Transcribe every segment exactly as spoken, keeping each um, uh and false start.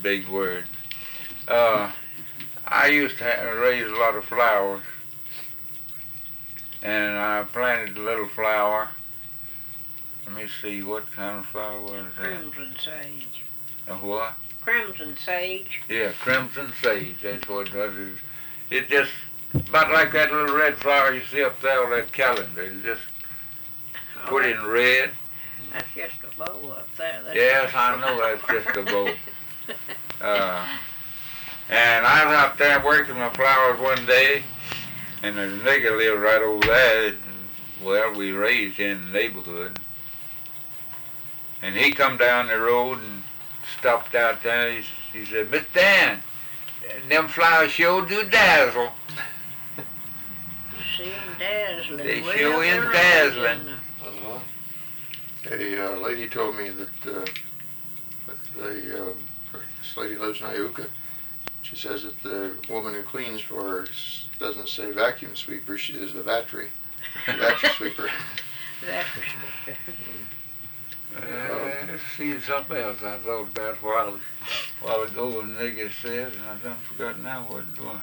big word. Uh, I used to ha- raise a lot of flowers, and I planted a little flower. Let me see, what kind of flower was that? Crimson sage. A what? Crimson sage. Yeah, crimson sage, that's what it was. It, it just, about like that little red flower you see up there on that calendar. It just Oh, put in red. That's just a bow up there. That's Yes, I know that's just a bow. Uh, and I was out there working my flowers one day, and there's a nigger lived right over there. And, well, we raised in the neighborhood. And he come down the road and stopped out there. He, he said, "Mister Dan, them flowers sure do dazzle." See 'em dazzling. They Well, sure is they're dazzling. amazing. Uh, a uh, lady told me that uh, the um, this lady lives in Iuka. She says that the woman who cleans for her s- doesn't say vacuum sweeper, she says the vatry, vatry sweeper. That's for sure. Uh, let's see something else I thought about a while, while ago when the nigger said, and I done forgot now what it was.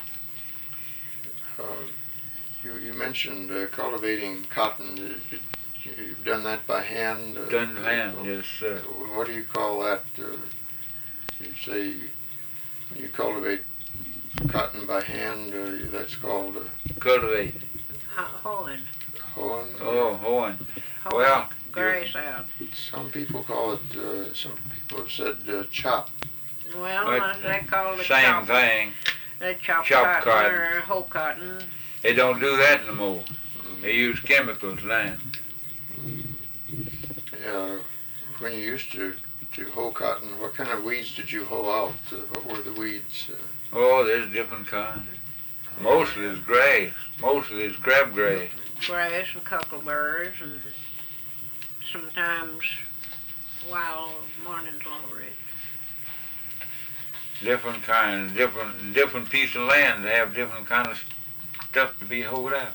Uh, you, you mentioned uh, cultivating cotton. Did, did, you've done that by hand? Uh, Done by hand, yes, sir. What do you call that? Uh, you say when you cultivate cotton by hand, uh, that's called uh, Cultivate. Hoeing. hoeing? Oh, hoeing. Hoeing Well, grass out. Some people call it, uh, some people have said uh, chop. Well, But, uh, they call it Same chop. thing. They chop, Chop cotton, cotton. or hoe cotton. They don't do that no more. They use chemicals now. Uh, when you used to, to hoe cotton, what kind of weeds did you hoe out? Uh, what were the weeds? Uh, Oh, there's different kinds. Mostly is grass. Mostly is crabgrass. Grass and cockleburrs and sometimes wild morning glory. Different kinds, different different piece of land. They have different kind of stuff to be hoed out.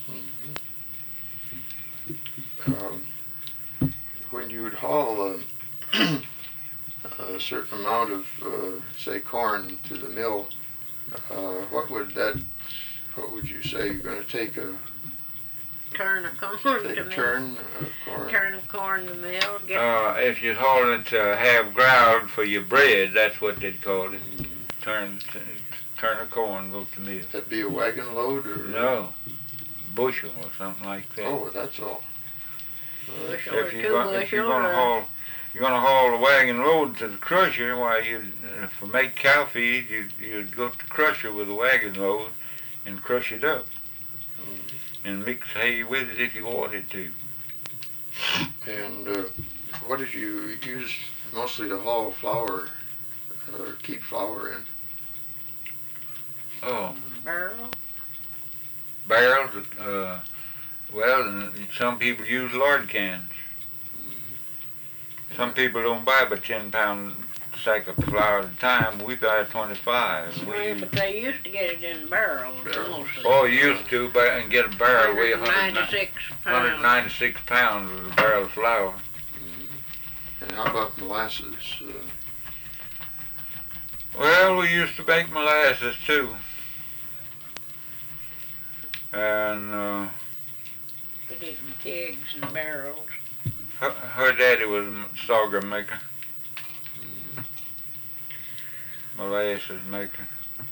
um, when you would haul a, a certain amount of, uh, say, corn to the mill, uh, what would that, what would you say, you're going to take a, Turn a corn take to a mill. turn of corn? Turn a corn to mill. Get Uh, if you're hauling it to have ground for your bread, that's what they'd call it. Turn turn a corn, go to mill. That be a wagon load or? No, bushel or something like that. Oh, that's all. Uh, bushel or If two you're, gonna, if you're bushel gonna or haul, you're gonna haul a wagon load to the crusher. Why, you uh, for make cow feed, you you'd go to the crusher with a wagon load and crush it up and mix hay with it if you wanted to. And uh, what did you use mostly to haul flour or keep flour in? Oh, barrel. barrels. Uh, well, and some people use lard cans. Some people don't buy but ten pound sack of flour at a time. We buy twenty-five. We Well, use, but they used to get it in barrels Barrels. mostly. oh, you used to buy and get a barrel weigh one hundred ninety-six pounds. ninety-six pounds was a barrel of flour. And how about molasses? Uh, Well, we used to make molasses too. And uh, Put it in kegs and barrels. her, her daddy was a sorghum maker, molasses maker.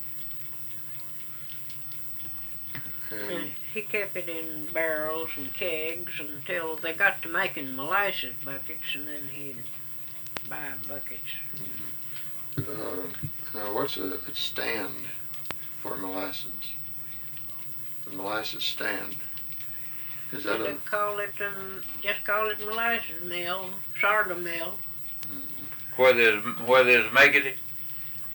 And and he kept it in barrels and kegs until they got to making molasses buckets, and then he'd buy buckets. uh, now, what's a, a stand for molasses? The molasses stand. Is that They a? call it, um, just call it molasses mill, sorghum mill. Where there's where there's making it.